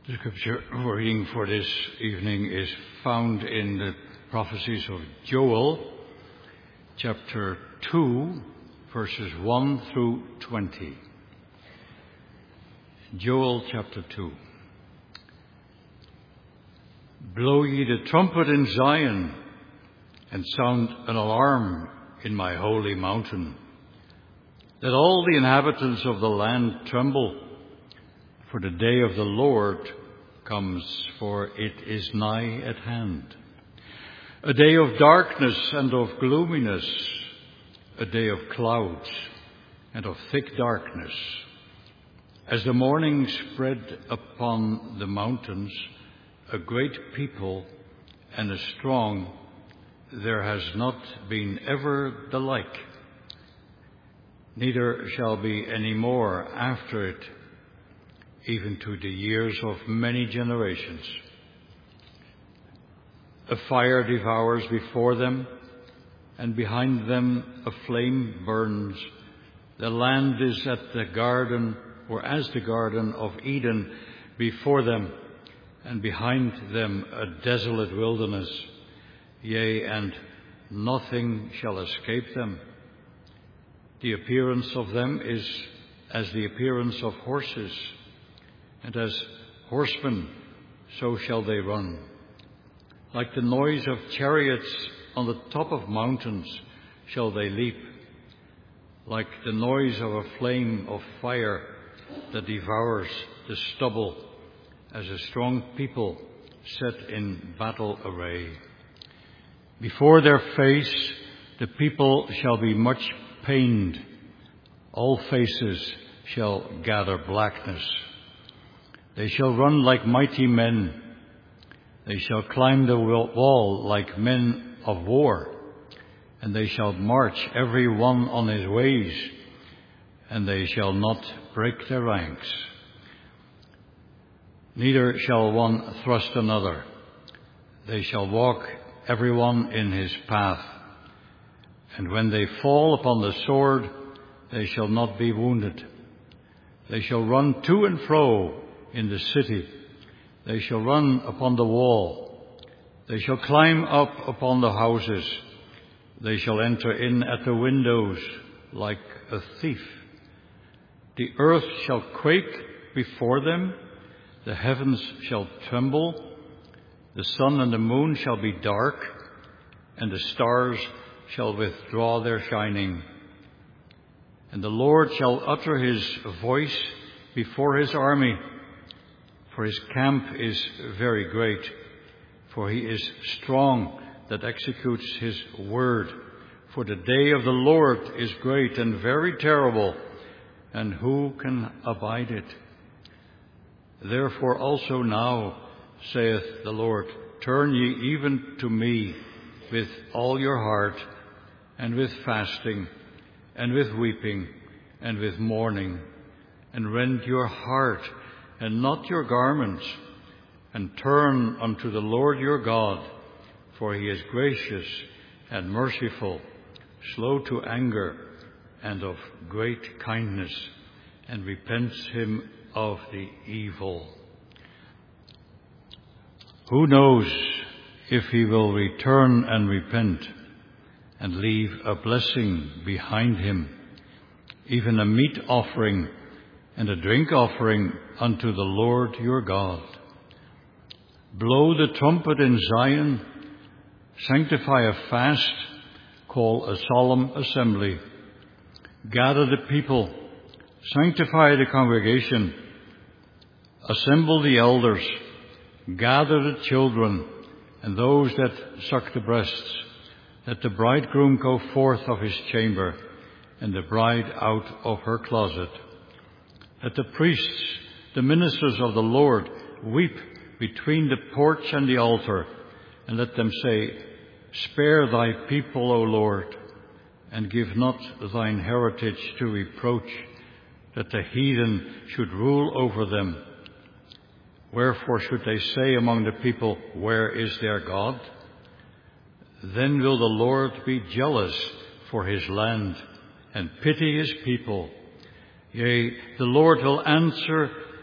The scripture reading for this evening is found in the prophecies of Joel, chapter 2, verses 1 through 20. Joel chapter 2. Blow ye the trumpet in Zion, and sound an alarm in my holy mountain. Let all the inhabitants of the land tremble, for the day of the Lord comes, for it is nigh at hand. A day of darkness and of gloominess, a day of clouds and of thick darkness. As the morning spread upon the mountains, a great people and a strong, there has not been ever the like. Neither shall be any more after it, even to the years of many generations. A fire devours before them, and behind them a flame burns. The land is at the garden, or as the Garden of Eden before them, and behind them a desolate wilderness. Yea, and nothing shall escape them. The appearance of them is as the appearance of horses, and as horsemen, so shall they run. Like the noise of chariots on the top of mountains shall they leap. Like the noise of a flame of fire that devours the stubble, as a strong people set in battle array. Before their face the people shall be much pained. All faces shall gather blackness. They shall run like mighty men. They shall climb the wall like men of war. And they shall march every one on his ways, and they shall not break their ranks. Neither shall one thrust another. They shall walk every one in his path. And when they fall upon the sword, they shall not be wounded. They shall run to and fro in the city. They shall run upon the wall. They shall climb up upon the houses. They shall enter in at the windows like a thief. The earth shall quake before them. The heavens shall tremble. The sun and the moon shall be dark, and the stars shall withdraw their shining. And the Lord shall utter his voice before his army, for his camp is very great, for he is strong that executes his word. For the day of the Lord is great and very terrible, and who can abide it? Therefore also now, saith the Lord, turn ye even to me with all your heart, and with fasting, and with weeping, and with mourning, and rend your heart and not your garments, and turn unto the Lord your God, for he is gracious and merciful, slow to anger, and of great kindness, and repents him of the evil. Who knows if he will return and repent, and leave a blessing behind him, even a meat offering and a drink offering unto the Lord your God. Blow the trumpet in Zion, sanctify a fast, call a solemn assembly. Gather the people, sanctify the congregation, assemble the elders, gather the children and those that suck the breasts. Let the bridegroom go forth of his chamber, and the bride out of her closet. Let the priests, the ministers of the Lord, weep between the porch and the altar, and let them say, spare thy people, O Lord, and give not thine heritage to reproach, that the heathen should rule over them. Wherefore should they say among the people, where is their God? Then will the Lord be jealous for his land, and pity his people. Yea, the Lord will answer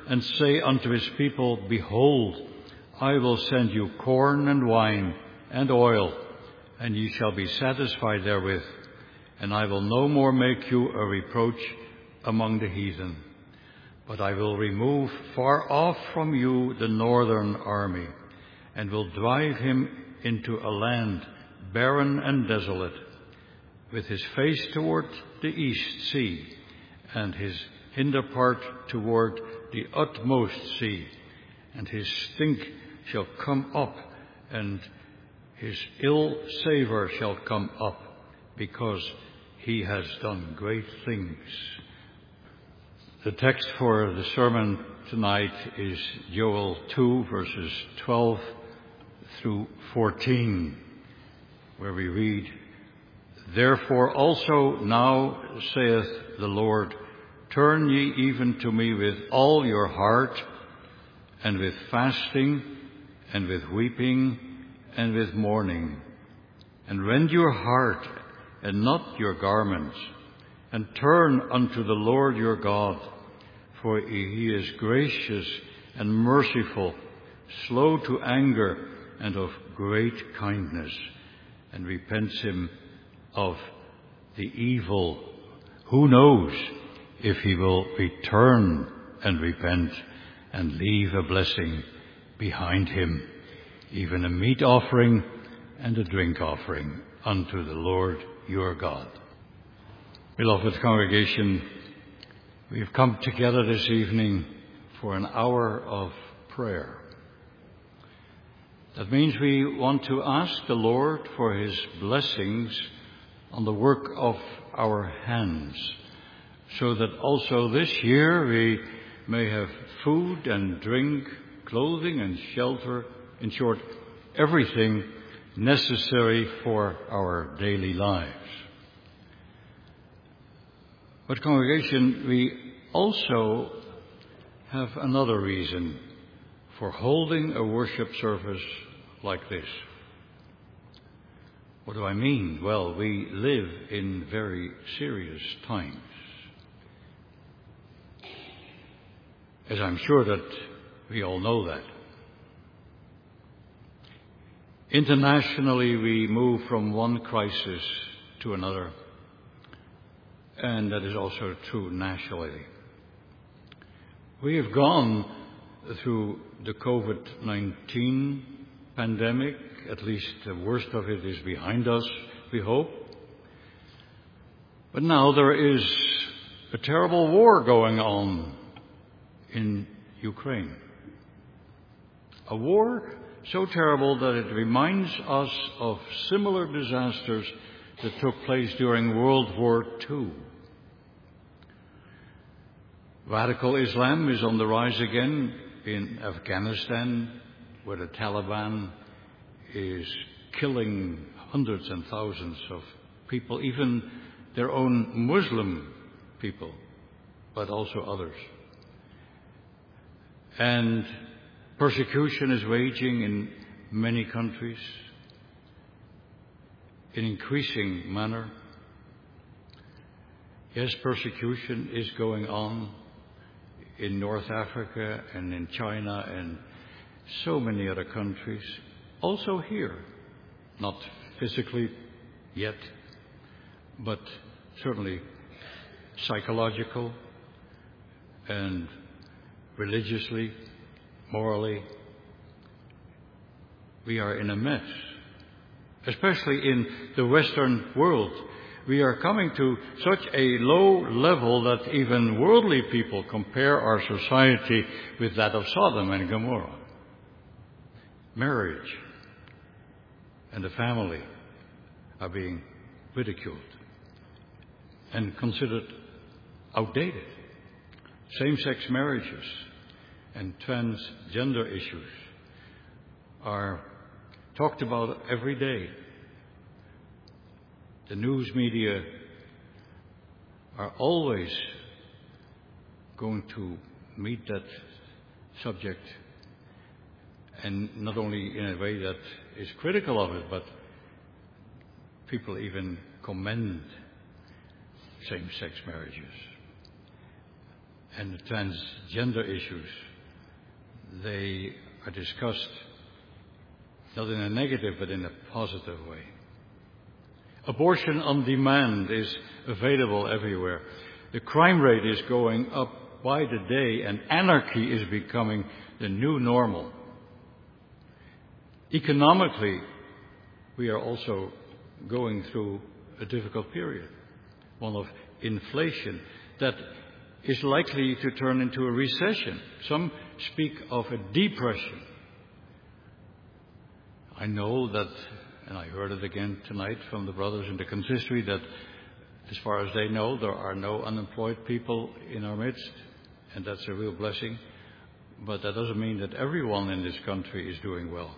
and say unto his people, Behold, I will send you corn and wine and oil, and ye shall be satisfied therewith, and I will no more make you a reproach among the heathen. But I will remove far off from you the northern army, and will drive him into a land barren and desolate, with his face toward the east sea, and his hinder part toward the utmost sea. And his stink shall come up, and his ill savour shall come up, because he has done great things. The text for the sermon tonight is Joel 2, verses 12 through 14, where we read, Therefore also now saith the Lord, Turn ye even to me with all your heart, and with fasting, and with weeping, and with mourning, and rend your heart, and not your garments, and turn unto the Lord your God, for he is gracious and merciful, slow to anger, and of great kindness, and repents him of the evil. Who knows if he will return and repent and leave a blessing behind him, even a meat offering and a drink offering unto the Lord your God. Beloved congregation, we have come together this evening for an hour of prayer. That means we want to ask the Lord for his blessings on the work of our hands, so that also this year we may have food and drink, clothing and shelter, in short, everything necessary for our daily lives. But congregation, we also have another reason for holding a worship service like this. What do I mean? Well, we live in very serious times. As I'm sure that we all know that. Internationally, we move from one crisis to another, and that is also true nationally. We have gone through the COVID-19 pandemic. At least the worst of it is behind us, we hope. But now there is a terrible war going on in Ukraine. A war so terrible that it reminds us of similar disasters that took place during World War II. Radical Islam is on the rise again in Afghanistan, where the Taliban is killing hundreds and thousands of people, even their own Muslim people, but also others. And persecution is raging in many countries in increasing manner. Yes, persecution is going on in North Africa and in China and so many other countries. Also here, not physically yet, but certainly psychological and religiously, morally. We are in a mess, especially in the Western world. We are coming to such a low level that even worldly people compare our society with that of Sodom and Gomorrah. Marriage and the family are being ridiculed and considered outdated. Same-sex marriages and transgender issues are talked about every day. The news media are always going to meet that subject, and not only in a way that is critical of it, but people even commend same-sex marriages. and the transgender issues. They are discussed not in a negative but in a positive way. Abortion on demand is available everywhere. The crime rate is going up by the day, and anarchy is becoming the new normal. Economically, we are also going through a difficult period, one of inflation that is likely to turn into a recession. Some speak of a depression. I know that, and I heard it again tonight from the brothers in the consistory, that as far as they know, there are no unemployed people in our midst, and that's a real blessing. But that doesn't mean that everyone in this country is doing well.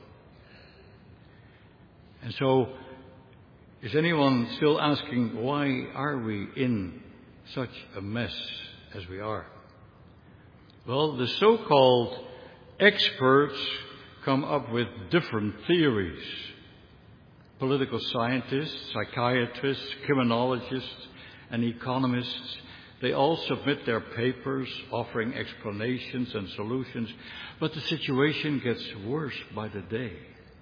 And so, is anyone still asking, why are we in such a mess as we are? Well, the so-called experts come up with different theories. Political scientists, psychiatrists, criminologists, and economists, they all submit their papers offering explanations and solutions, but the situation gets worse by the day.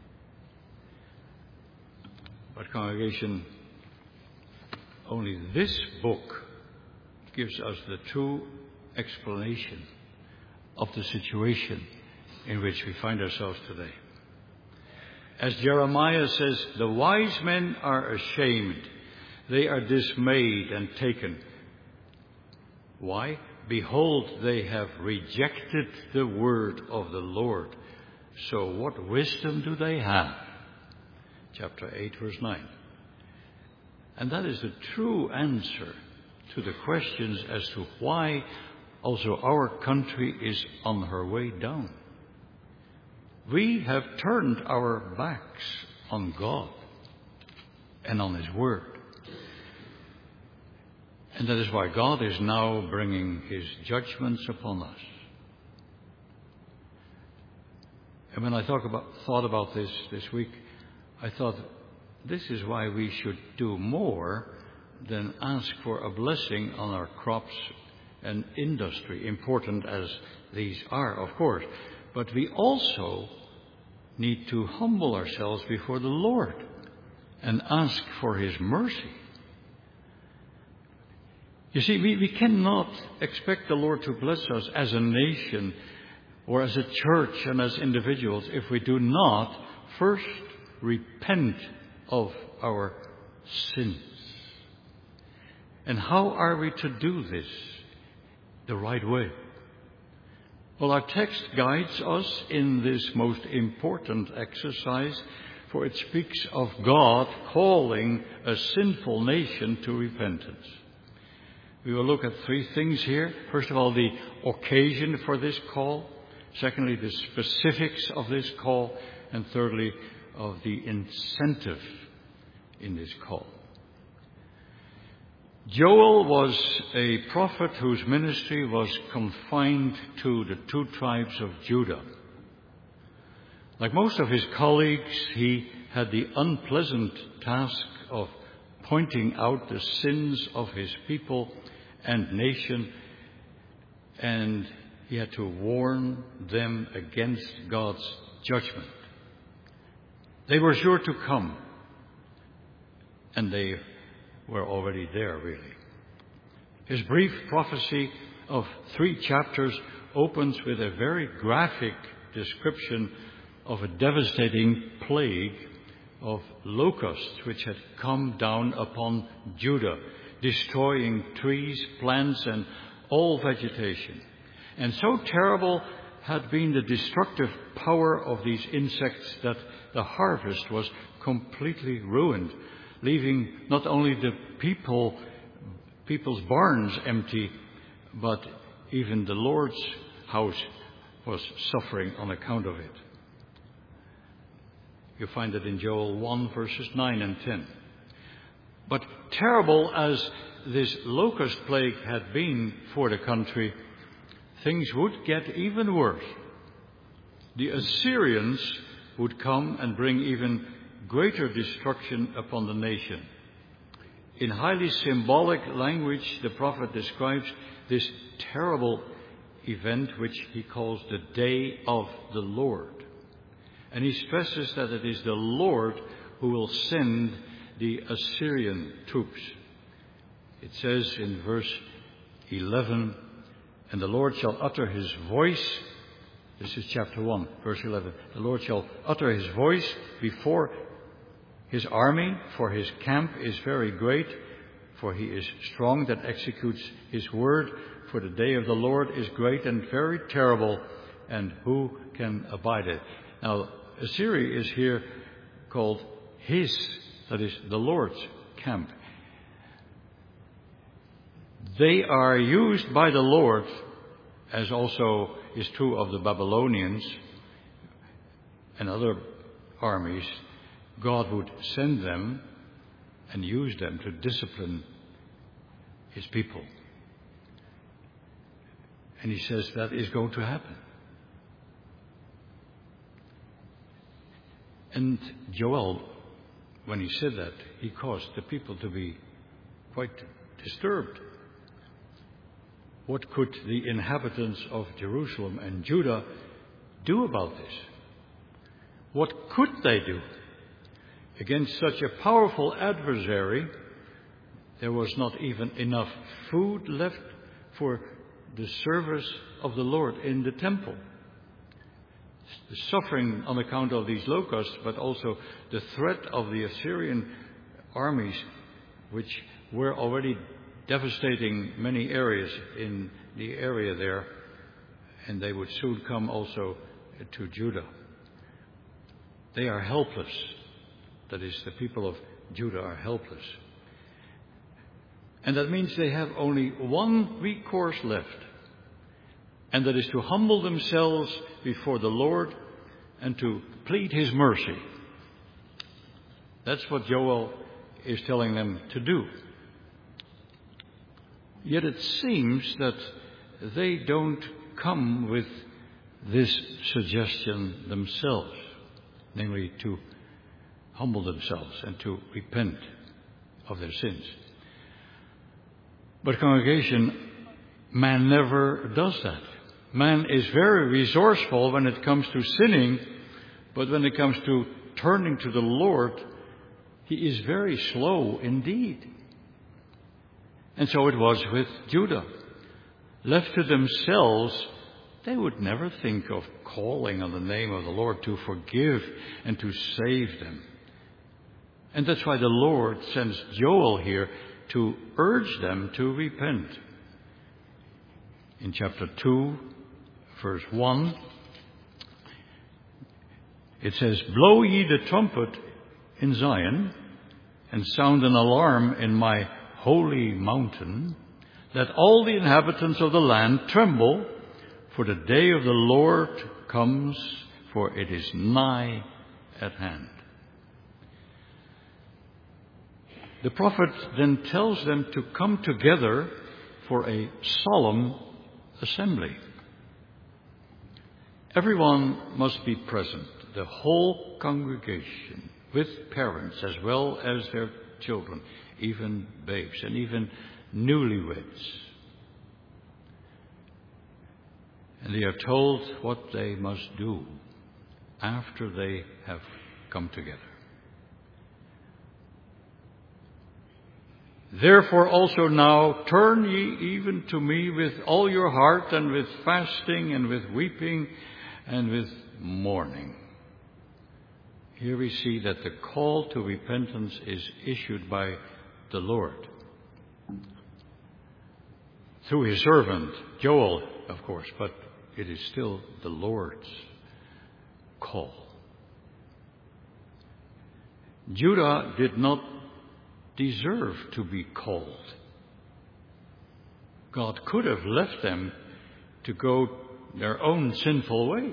But congregation, only this book gives us the true explanation of the situation in which we find ourselves today. As Jeremiah says, the wise men are ashamed. They are dismayed and taken. Why? Behold, they have rejected the word of the Lord. So what wisdom do they have? Chapter 8, verse 9. And that is the true answer to the questions as to why also our country is on her way down. We have turned our backs on God and on His Word. And that is why God is now bringing His judgments upon us. And when I thought about this week, I thought this is why we should do more than ask for a blessing on our crops and industry, important as these are, of course. But we also need to humble ourselves before the Lord and ask for His mercy. You see, we cannot expect the Lord to bless us as a nation or as a church and as individuals if we do not first repent of our sins. And how are we to do this the right way? Well, our text guides us in this most important exercise, for it speaks of God calling a sinful nation to repentance. We will look at three things here. First of all, the occasion for this call. Secondly, the specifics of this call. And thirdly, of the incentive in this call. Joel was a prophet whose ministry was confined to the two tribes of Judah. Like most of his colleagues, he had the unpleasant task of pointing out the sins of his people and nation, and he had to warn them against God's judgment. They were sure to come, and they were already there, really. His brief prophecy of 3 chapters opens with a very graphic description of a devastating plague of locusts which had come down upon Judah, destroying trees, plants, and all vegetation. And so terrible had been the destructive power of these insects that the harvest was completely ruined, leaving not only the people's barns empty, but even the Lord's house was suffering on account of it. You find it in Joel 1, verses 9 and 10. But terrible as this locust plague had been for the country, things would get even worse. The Assyrians would come and bring even greater destruction upon the nation. in highly symbolic language, the prophet describes this terrible event which he calls the day of the Lord. And he stresses that it is the Lord who will send the Assyrian troops. It says in verse 11, "And the Lord shall utter his voice." This is chapter 1, verse 11. "The Lord shall utter his voice before his army, for his camp is very great, for he is strong that executes his word. For the day of the Lord is great and very terrible, and who can abide it?" Now, Assyria is here called his, that is, the Lord's camp. They are used by the Lord, as also is true of the Babylonians and other armies. God would send them and use them to discipline his people. And he says that is going to happen. And Joel, when he said that, he caused the people to be quite disturbed. What could the inhabitants of Jerusalem and Judah do about this? What could they do? Against such a powerful adversary, there was not even enough food left for the service of the Lord in the temple. The suffering on account of these locusts, but also the threat of the Assyrian armies, which were already devastating many areas in the area there, and they would soon come also to Judah. They are helpless. That is, the people of Judah are helpless. And that means they have only one recourse left, and that is to humble themselves before the Lord and to plead his mercy. That's what Joel is telling them to do. Yet it seems that they don't come with this suggestion themselves, namely to humble themselves and to repent of their sins. But congregation, man never does that. Man is very resourceful when it comes to sinning, but when it comes to turning to the Lord, he is very slow indeed. And so it was with Judah. Left to themselves, they would never think of calling on the name of the Lord to forgive and to save them. And that's why the Lord sends Joel here to urge them to repent. In chapter 2, verse 1, it says, "Blow ye the trumpet in Zion, and sound an alarm in my holy mountain. Let all the inhabitants of the land tremble, for the day of the Lord comes, for it is nigh at hand." The prophet then tells them to come together for a solemn assembly. Everyone must be present, the whole congregation, with parents as well as their children, even babes and even newlyweds. And they are told what they must do after they have come together. "Therefore also now turn ye even to me with all your heart, and with fasting, and with weeping, and with mourning." Here we see that the call to repentance is issued by the Lord. Through his servant, Joel, of course, but it is still the Lord's call. Judah did not deserve to be called. God could have left them to go their own sinful way.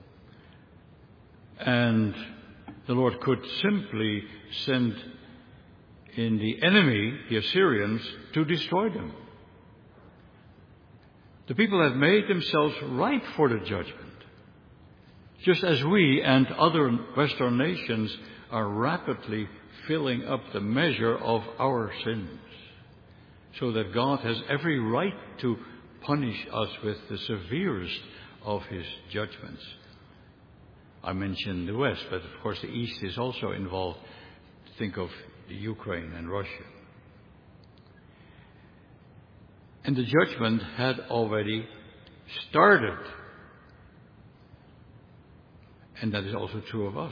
And the Lord could simply send in the enemy, the Assyrians, to destroy them. The people have made themselves ripe for the judgment, just as we and other Western nations are rapidly filling up the measure of our sins, so that God has every right to punish us with the severest of his judgments. I mentioned the West, but of course the East is also involved. Think of Ukraine and Russia. And the judgment had already started. And that is also true of us.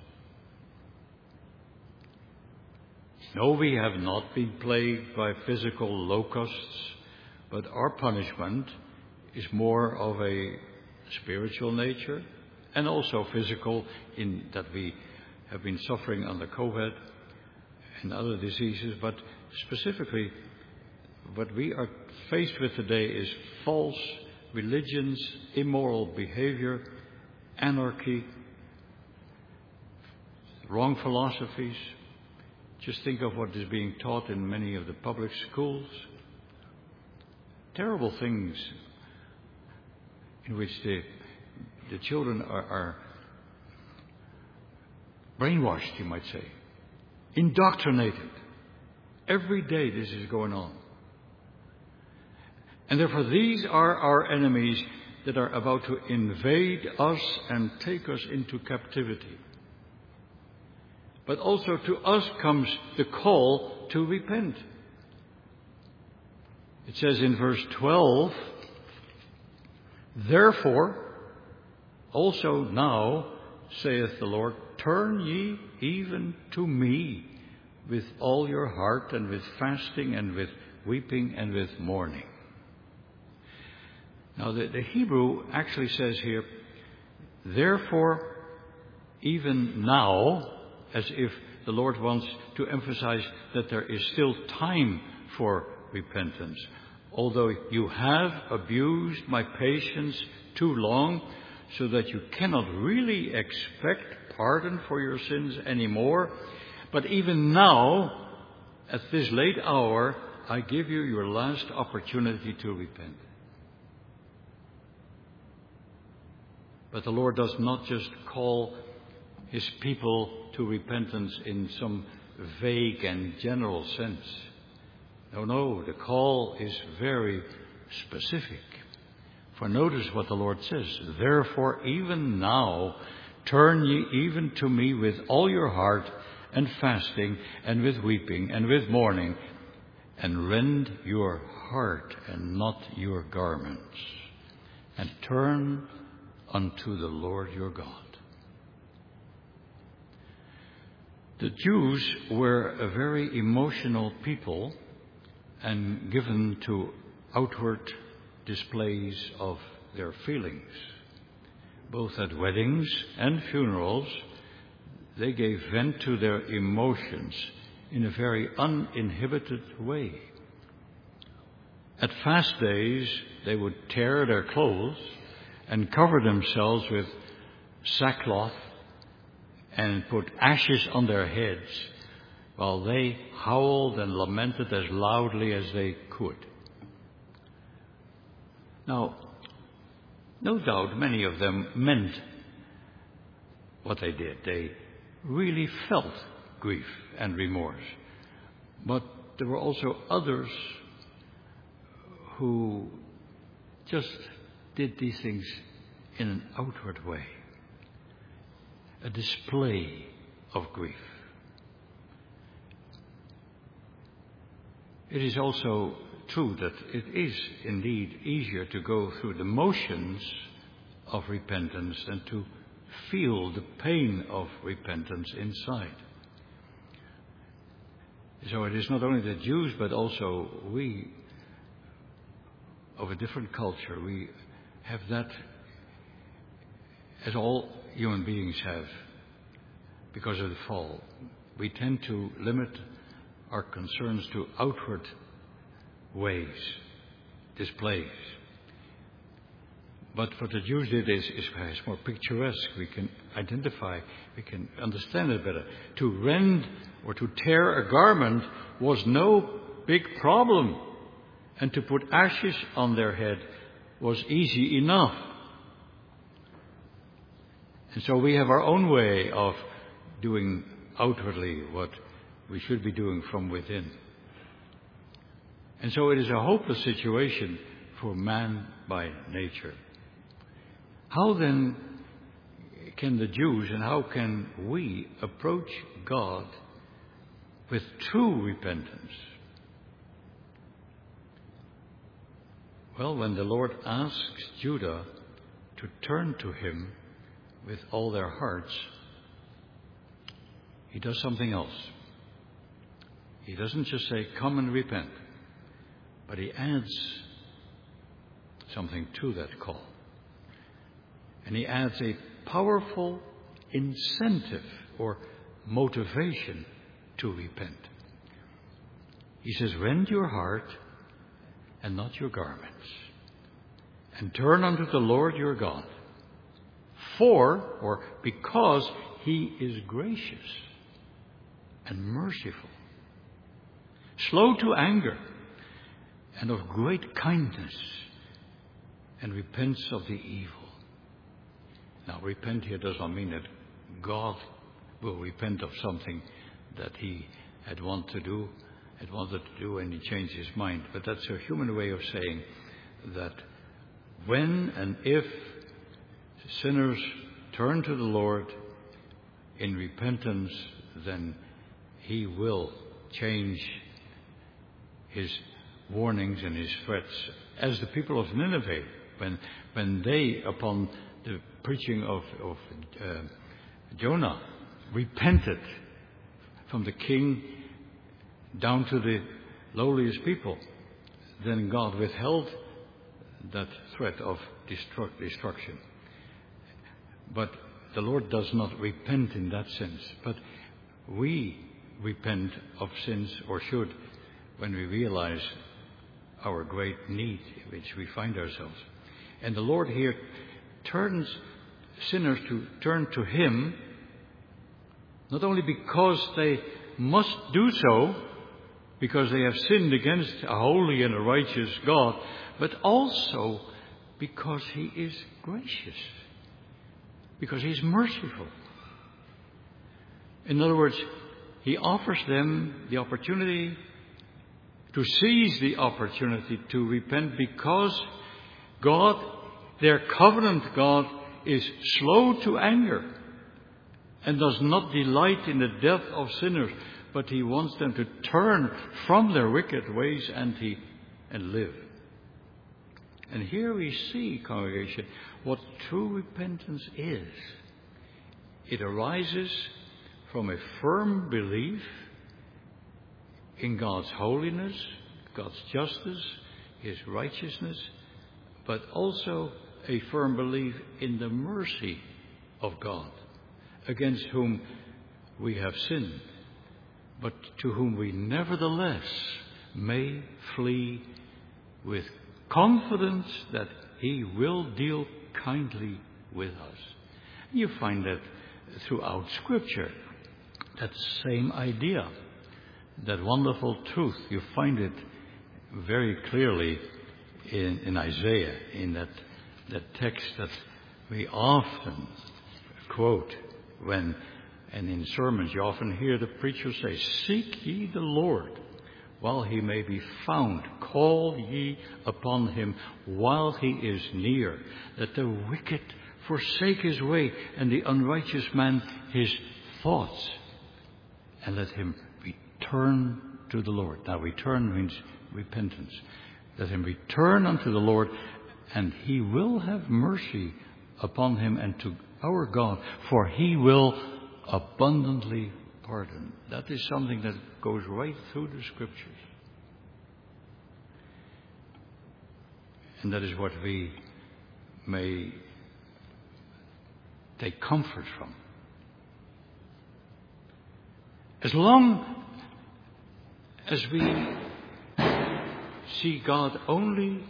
No, we have not been plagued by physical locusts, but our punishment is more of a spiritual nature and also physical, in that we have been suffering under COVID and other diseases. But specifically, what we are faced with today is false religions, immoral behavior, anarchy, wrong philosophies. Just think of what is being taught in many of the public schools. Terrible things in which the children are brainwashed, you might say, indoctrinated. Every day this is going on. And therefore these are our enemies that are about to invade us and take us into captivity. But also to us comes the call to repent. It says in verse 12, "Therefore, also now, saith the Lord, turn ye even to me with all your heart, and with fasting, and with weeping, and with mourning." Now the Hebrew actually says here, "Therefore, even now," as if the Lord wants to emphasize that there is still time for repentance. Although you have abused my patience too long, so that you cannot really expect pardon for your sins anymore, but even now, at this late hour, I give you your last opportunity to repent. But the Lord does not just call his people to repentance in some vague and general sense. No, the call is very specific. For notice what the Lord says, "Therefore, even now, turn ye even to me with all your heart, and fasting, and with weeping, and with mourning, and rend your heart and not your garments, and turn unto the Lord your God." The Jews were a very emotional people and given to outward displays of their feelings. Both at weddings and funerals, they gave vent to their emotions in a very uninhibited way. At fast days, they would tear their clothes and cover themselves with sackcloth and put ashes on their heads while they howled and lamented as loudly as they could. Now, no doubt many of them meant what they did. They really felt grief and remorse. But there were also others who just did these things in an outward way, a display of grief. It is also true that it is indeed easier to go through the motions of repentance than to feel the pain of repentance inside. So it is not only the Jews, but also we of a different culture. We have that, as all human beings have, because of the fall. We tend to limit our concerns to outward ways, displays. But what the Jews did is more picturesque. We can identify, we can understand it better. To rend or to tear a garment was no big problem. And to put ashes on their head was easy enough. And so we have our own way of doing outwardly what we should be doing from within. And so it is a hopeless situation for man by nature. How then can the Jews and how can we approach God with true repentance? Well, when the Lord asks Judah to turn to Him with all their hearts, He does something else. He doesn't just say, "Come and repent," but He adds something to that call. And He adds a powerful incentive or motivation to repent. He says, "Rend your heart and not your garments, and turn unto the Lord your God, because He is gracious and merciful, slow to anger, and of great kindness, and repents of the evil." Now, repent here does not mean that God will repent of something that He had wanted to do, and He changed His mind. But that's a human way of saying that when and if sinners turn to the Lord in repentance, then He will change His warnings and His threats. As the people of Nineveh, when they, upon the preaching of Jonah, repented from the king down to the lowliest people, then God withheld that threat of destruction. But the Lord does not repent in that sense. But we repent of sins, or should, when we realize our great need in which we find ourselves. And the Lord here turns sinners to turn to Him, not only because they must do so, because they have sinned against a holy and a righteous God, but also because He is gracious, because He is merciful. In other words, He offers them the opportunity to seize the opportunity to repent, because God, their covenant God, is slow to anger and does not delight in the death of sinners, but He wants them to turn from their wicked ways and live. And here we see, congregation, what true repentance is. It arises from a firm belief in God's holiness, God's justice, His righteousness, but also a firm belief in the mercy of God, against whom we have sinned, but to whom we nevertheless may flee with confidence that He will deal kindly with us. You find that throughout Scripture, that same idea, that wonderful truth. You find it very clearly in Isaiah, in that text that we often quote and in sermons you often hear the preacher say, "Seek ye the Lord while He may be found. Call ye upon Him while He is near. Let the wicked forsake his way, and the unrighteous man his thoughts. And let him return to the Lord." Now, return means repentance. Let him return unto the Lord, and He will have mercy upon him and to our God, for He will abundantly pardon. That is something that goes right through the Scriptures. And that is what we may take comfort from. As long as we see God only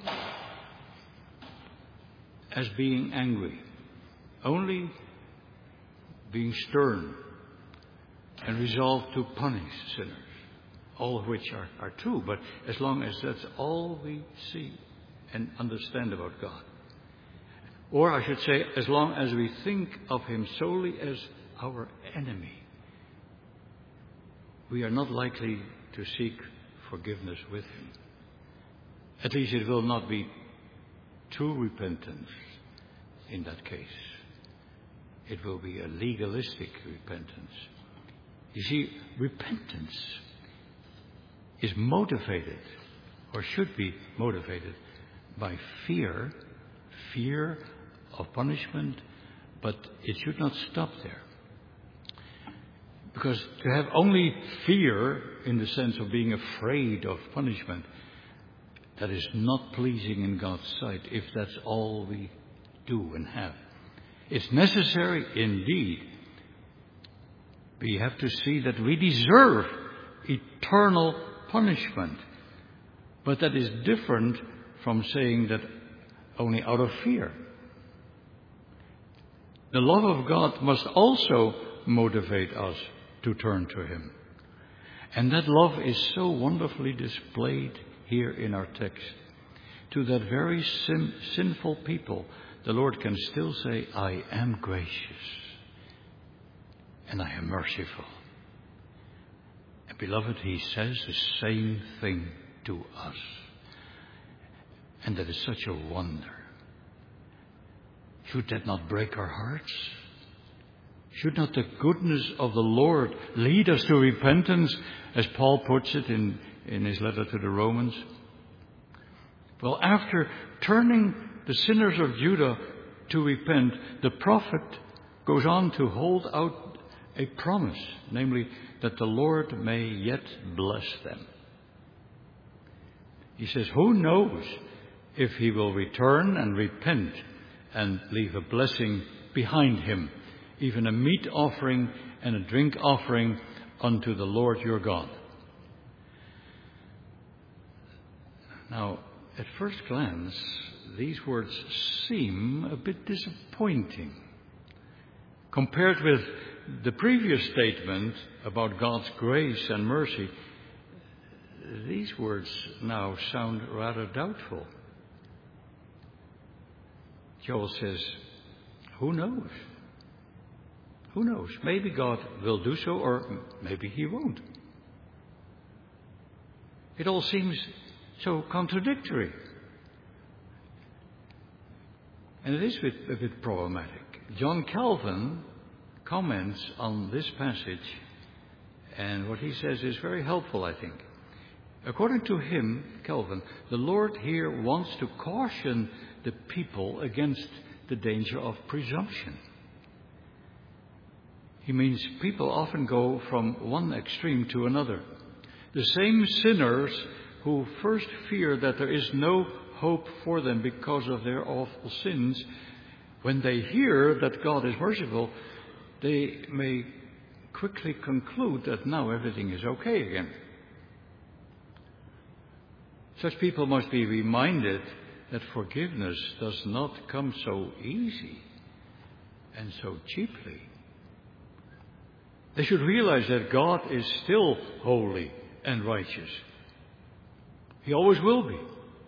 as being angry, only being stern and resolved to punish sinners, all of which are true, but as long as that's all we see and understand about God, or I should say, as long as we think of Him solely as our enemy, we are not likely to seek forgiveness with Him. At least it will not be true repentance in that case. It will be a legalistic repentance. You see, repentance is motivated, or should be motivated, by fear of punishment, but it should not stop there. Because to have only fear in the sense of being afraid of punishment, that is not pleasing in God's sight if that's all we do and have. It's necessary indeed. We have to see that we deserve eternal punishment. But that is different from saying that only out of fear. The love of God must also motivate us to turn to Him. And that love is so wonderfully displayed here in our text. To that very sinful people, the Lord can still say, I am gracious and I am merciful. And beloved, He says the same thing to us. And that is such a wonder. Should that not break our hearts? Should not the goodness of the Lord lead us to repentance, as Paul puts it in his letter to the Romans? Well, after turning the sinners of Judah to repent, the prophet goes on to hold out a promise, namely that the Lord may yet bless them. He says, who knows if He will return and repent and leave a blessing behind Him, even a meat offering and a drink offering unto the Lord your God. Now, at first glance, these words seem a bit disappointing. Compared with the previous statement about God's grace and mercy, these words now sound rather doubtful. Joel says, who knows? Who knows? Maybe God will do so, or maybe He won't. It all seems so contradictory. And it is a bit problematic. John Calvin comments on this passage, and what he says is very helpful, I think. According to him, Calvin, the Lord here wants to caution the people against the danger of presumption. He means people often go from one extreme to another. The same sinners who first fear that there is no hope for them because of their awful sins, when they hear that God is merciful, they may quickly conclude that now everything is okay again. Such people must be reminded that forgiveness does not come so easy and so cheaply. They should realize that God is still holy and righteous. He always will be.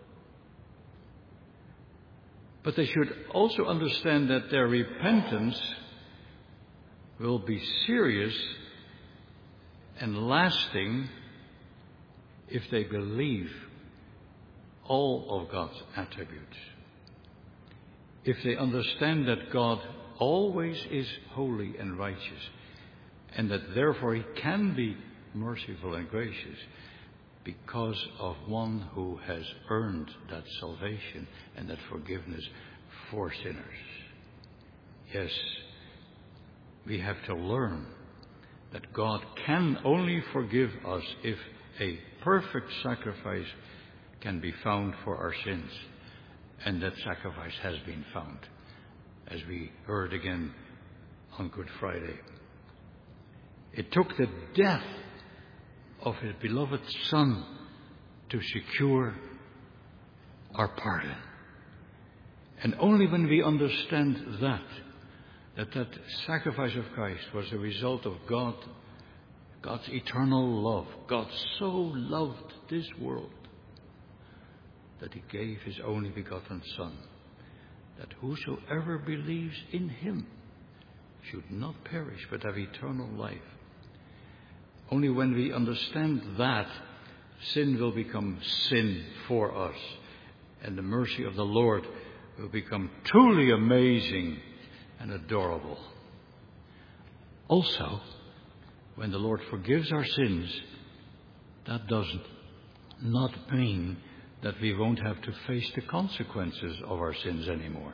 But they should also understand that their repentance will be serious and lasting if they believe all of God's attributes. If they understand that God always is holy and righteous, and that therefore He can be merciful and gracious because of one who has earned that salvation and that forgiveness for sinners. Yes, we have to learn that God can only forgive us if a perfect sacrifice can be found for our sins. And that sacrifice has been found, as we heard again on Good Friday. It took the death of His beloved Son to secure our pardon. And only when we understand that sacrifice of Christ was a result of God's eternal love. God so loved this world that He gave His only begotten Son, that whosoever believes in Him should not perish but have eternal life. Only when we understand that, sin will become sin for us, and the mercy of the Lord will become truly amazing and adorable. Also, when the Lord forgives our sins, that does not mean that we won't have to face the consequences of our sins anymore.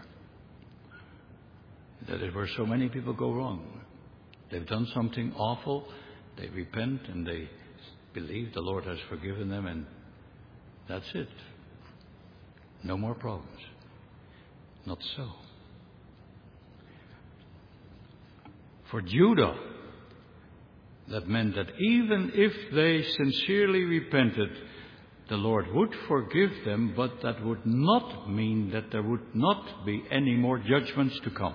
That is where so many people go wrong. They've done something awful, they repent, and they believe the Lord has forgiven them, and that's it. No more problems. Not so. For Judah, that meant that even if they sincerely repented, the Lord would forgive them, but that would not mean that there would not be any more judgments to come.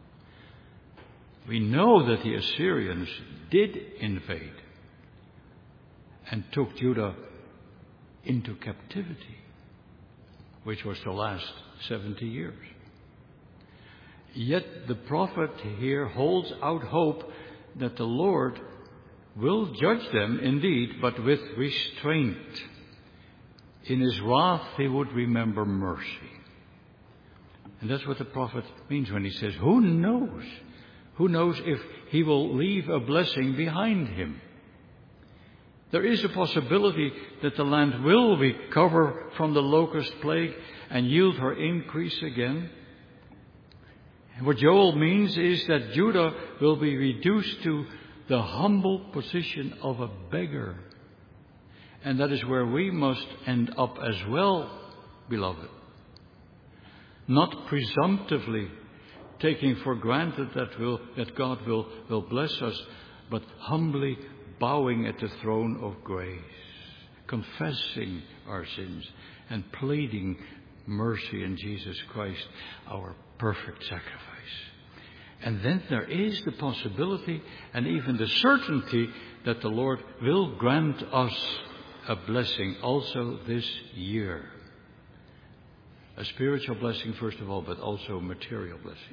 We know that the Assyrians did invade and took Judah into captivity, which was to last 70 years. Yet the prophet here holds out hope that the Lord will judge them indeed, but with restraint. In his wrath he would remember mercy. And that's what the prophet means when he says, who knows? Who knows if he will leave a blessing behind him? There is a possibility that the land will recover from the locust plague and yield her increase again. What Joel means is that Judah will be reduced to the humble position of a beggar. And that is where we must end up as well, beloved. Not presumptively taking for granted that God will bless us, but humbly bowing at the throne of grace, confessing our sins and pleading mercy in Jesus Christ, our perfect sacrifice. And then there is the possibility and even the certainty that the Lord will grant us a blessing also this year. A spiritual blessing, first of all, but also a material blessing.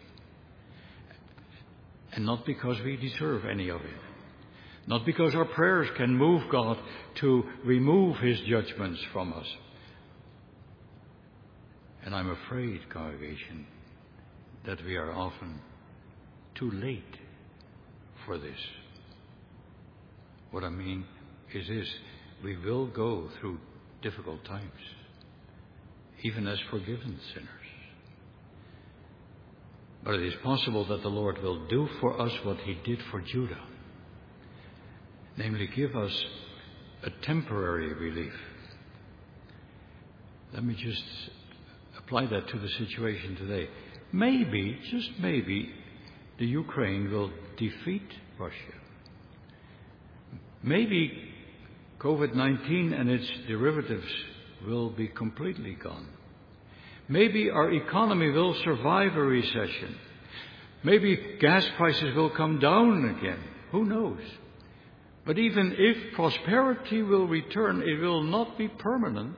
And not because we deserve any of it. Not because our prayers can move God to remove his judgments from us. And I'm afraid, congregation, that we are often too late for this. What I mean is this: we will go through difficult times, even as forgiven sinners. But it is possible that the Lord will do for us what he did for Judah, namely give us a temporary relief. Let me just apply that to the situation today. Maybe, just maybe, the Ukraine will defeat Russia. Maybe COVID-19 and its derivatives will be completely gone. Maybe our economy will survive a recession. Maybe gas prices will come down again. Who knows? But even if prosperity will return, it will not be permanent.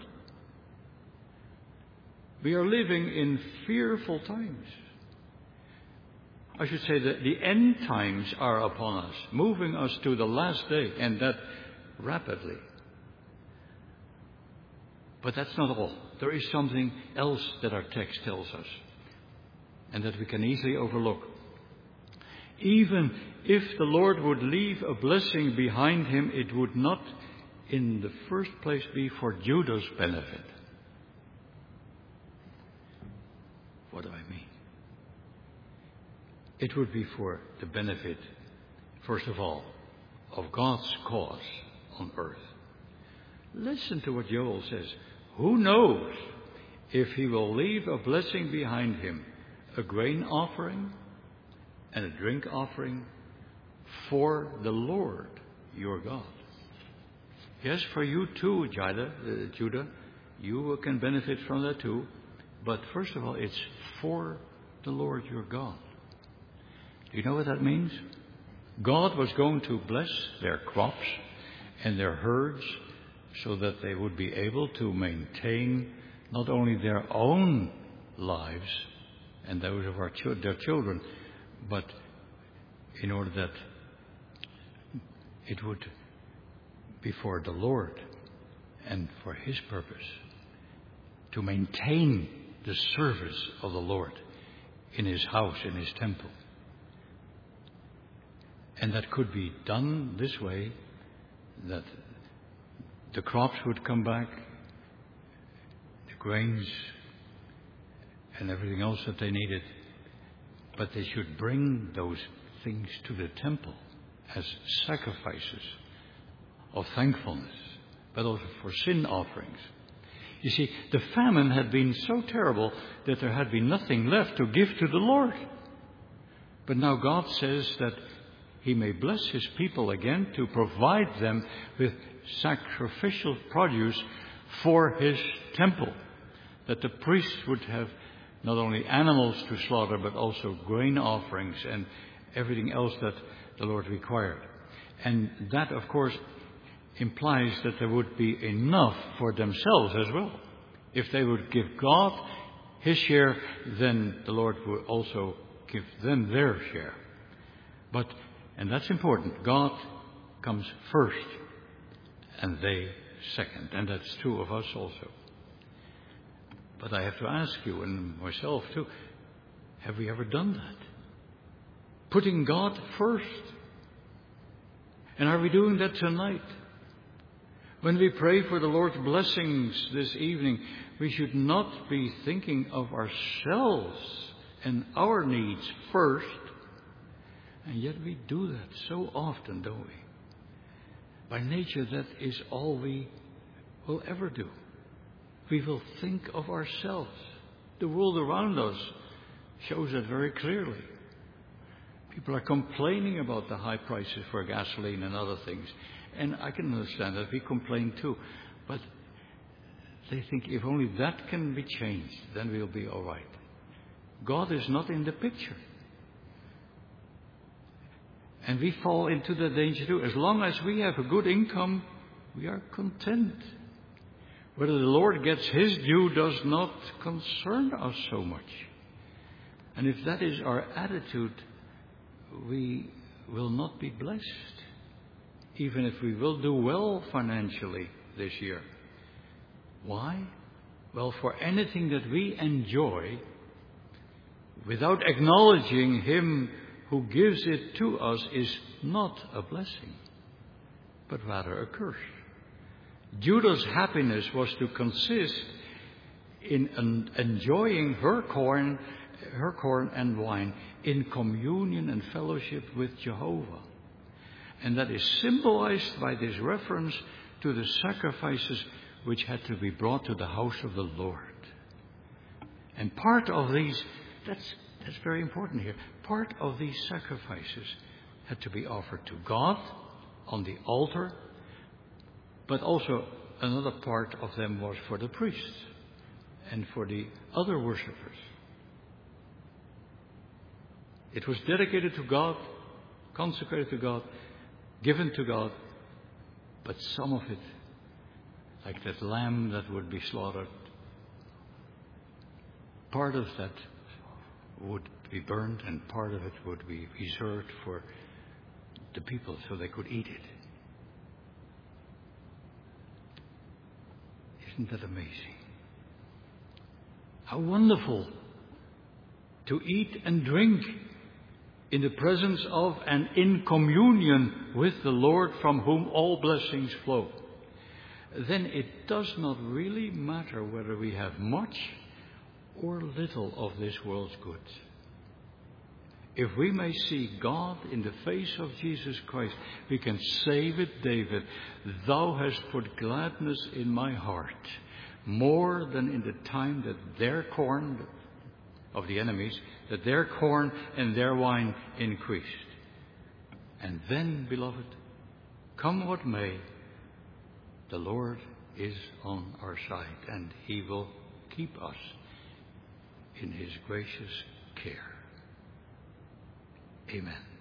We are living in fearful times. I should say that the end times are upon us, moving us to the last day, and that rapidly. But that's not all. There is something else that our text tells us, and that we can easily overlook. Even if the Lord would leave a blessing behind him, it would not in the first place be for Judah's benefit. What do I mean? It would be for the benefit, first of all, of God's cause on earth. Listen to what Joel says. Who knows if he will leave a blessing behind him, a grain offering and a drink offering for the Lord your God. Yes, for you too, Judah. You can benefit from that too. But first of all, it's for the Lord your God. Do you know what that means? God was going to bless their crops and their herds so that they would be able to maintain not only their own lives and those of their children, but in order that it would before the Lord and for His purpose, to maintain the service of the Lord in His house, in His temple. And that could be done this way, that the crops would come back, the grains and everything else that they needed, but they should bring those things to the temple as sacrifices of thankfulness, but also for sin offerings. You see, the famine had been so terrible that there had been nothing left to give to the Lord. But now God says that He may bless His people again to provide them with sacrificial produce for His temple, that the priests would have not only animals to slaughter, but also grain offerings and everything else that the Lord required. And that, of course, implies that there would be enough for themselves as well. If they would give God His share, then the Lord would also give them their share. But, and that's important, God comes first and they second. And that's true of us also. But I have to ask you, and myself too, have we ever done that? Putting God first. And are we doing that tonight? When we pray for the Lord's blessings this evening, we should not be thinking of ourselves and our needs first. And yet we do that so often, don't we? By nature, that is all we will ever do. We will think of ourselves. The world around us shows that very clearly. People are complaining about the high prices for gasoline and other things. And I can understand that. We complain too. But they think if only that can be changed, then we'll be all right. God is not in the picture. And we fall into the danger too. As long as we have a good income, we are content. Whether the Lord gets His due does not concern us so much. And if that is our attitude, we will not be blessed, even if we will do well financially this year. Why? Well, for anything that we enjoy, without acknowledging Him who gives it to us, is not a blessing, but rather a curse. Judah's happiness was to consist in enjoying her corn and wine in communion and fellowship with Jehovah. And that is symbolized by this reference to the sacrifices which had to be brought to the house of the Lord. And part of these, that's very important here, part of these sacrifices had to be offered to God on the altar, but also another part of them was for the priests and for the other worshippers. It was dedicated to God, consecrated to God, given to God, but some of it, like that lamb that would be slaughtered, part of that would be burned and part of it would be reserved for the people so they could eat it. Isn't that amazing? How wonderful to eat and drink in the presence of and in communion with the Lord, from whom all blessings flow. Then it does not really matter whether we have much or little of this world's goods. If we may see God in the face of Jesus Christ, we can say with David, "Thou hast put gladness in my heart, more than in the time that their corn," of the enemies, "that their corn and their wine increased." And then, beloved, come what may, the Lord is on our side, and He will keep us in His gracious care. Amen.